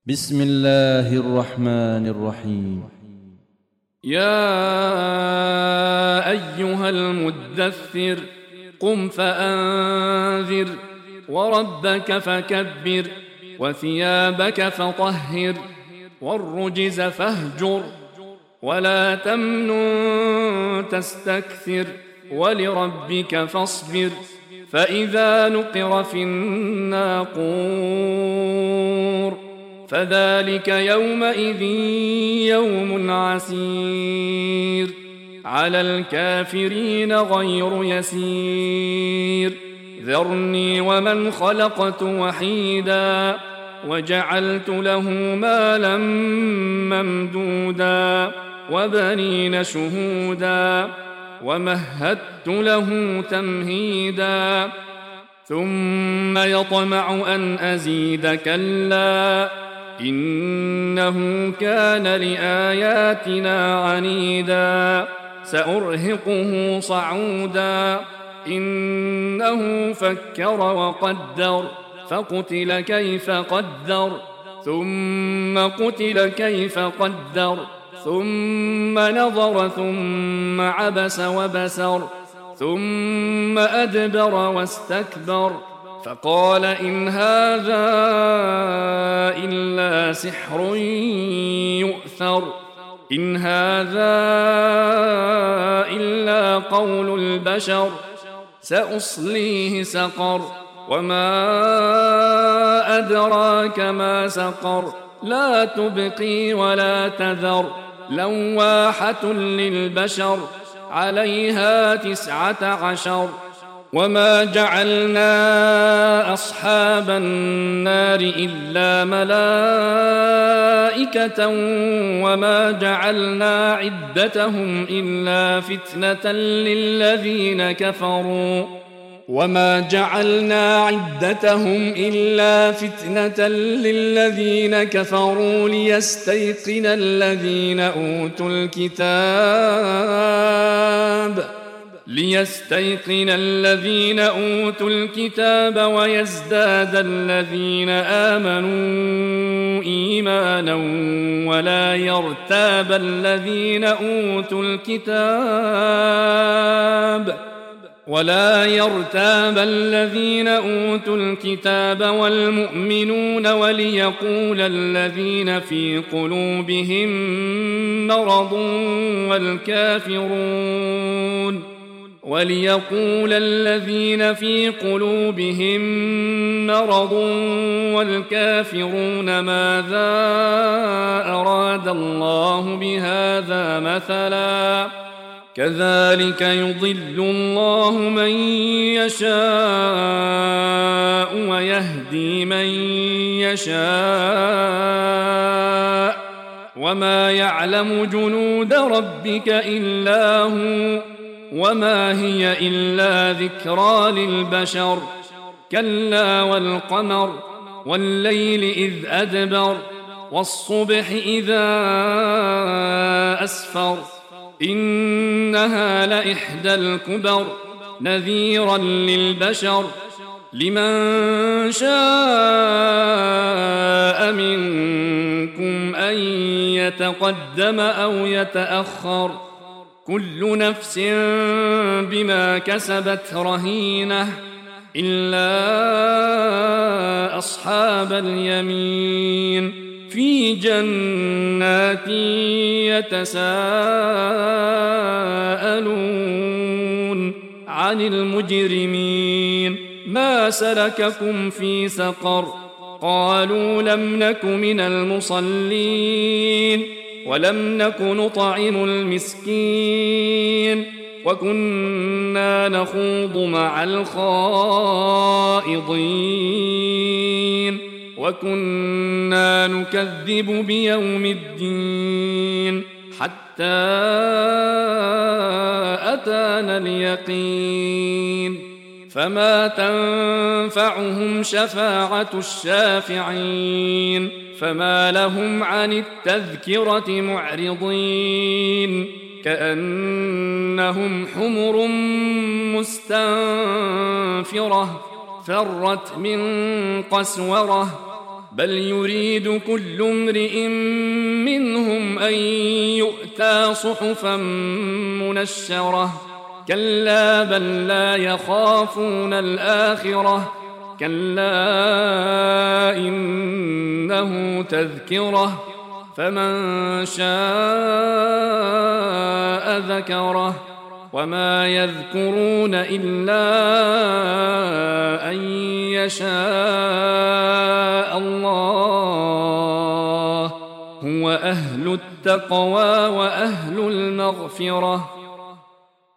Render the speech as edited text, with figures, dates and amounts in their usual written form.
بسم الله الرحمن الرحيم. يا أيها المدثر قم فأنذر وربك فكبر وثيابك فطهر والرجز فاهجر ولا تمنن تستكثر ولربك فاصبر فإذا نقر في الناقور فذلك يومئذ يوم عسير على الكافرين غير يسير ذرني ومن خلقت وحيدا وجعلت له مالا ممدودا وبنين شهودا ومهدت له تمهيدا ثم يطمع أن أزيد كلا إنه كان لآياتنا عنيدا سأرهقه صعودا إنه فكر وقدر فقتل كيف قدر ثم قتل كيف قدر ثم نظر ثم عبس وبسر ثم أدبر واستكبر فقال إن هذا إلا سحر يؤثر إن هذا إلا قول البشر سأصليه سقر وما أدراك ما سقر لا تبقي ولا تذر لواحة للبشر عليها 19 وما جعلنا أصحاب النار إلا ملائكة وما جعلنا عدتهم إلا فتنة للذين كفروا ليستيقن الذين أوتوا الكتاب ويزداد الذين آمنوا إيمانا ولا يرتاب الذين أوتوا الكتاب والمؤمنون وليقول الذين في قلوبهم مرض والكافرون ماذا أراد الله بهذا مثلا كذلك يضل الله من يشاء ويهدي من يشاء وما يعلم جنود ربك إلا هو وما هي إلا ذكرى للبشر كلا والقمر والليل إذ أدبر والصبح إذا أسفر إنها لإحدى الكبر نذيرا للبشر لمن شاء منكم أن يتقدم أو يتأخر كل نفس بما كسبت رهينة إلا أصحاب اليمين في جنات يتساءلون عن المجرمين ما سلككم في سقر قالوا لم نك من المصلين ولم نك نطعم المسكين وكنا نخوض مع الخائضين وكنا نكذب بيوم الدين حتى أتانا اليقين فما تنفعهم شفاعة الشافعين فما لهم عن التذكرة معرضين كأنهم حمر مستنفرة فرت من قسورة بل يريد كل امرئ منهم أن يؤتى صحفا منشرة كلا بل لا يخافون الآخرة كلا إنه تذكرة فمن شاء ذكره وما يذكرون إلا أن يشاء الله هو أهل التقوى وأهل المغفرة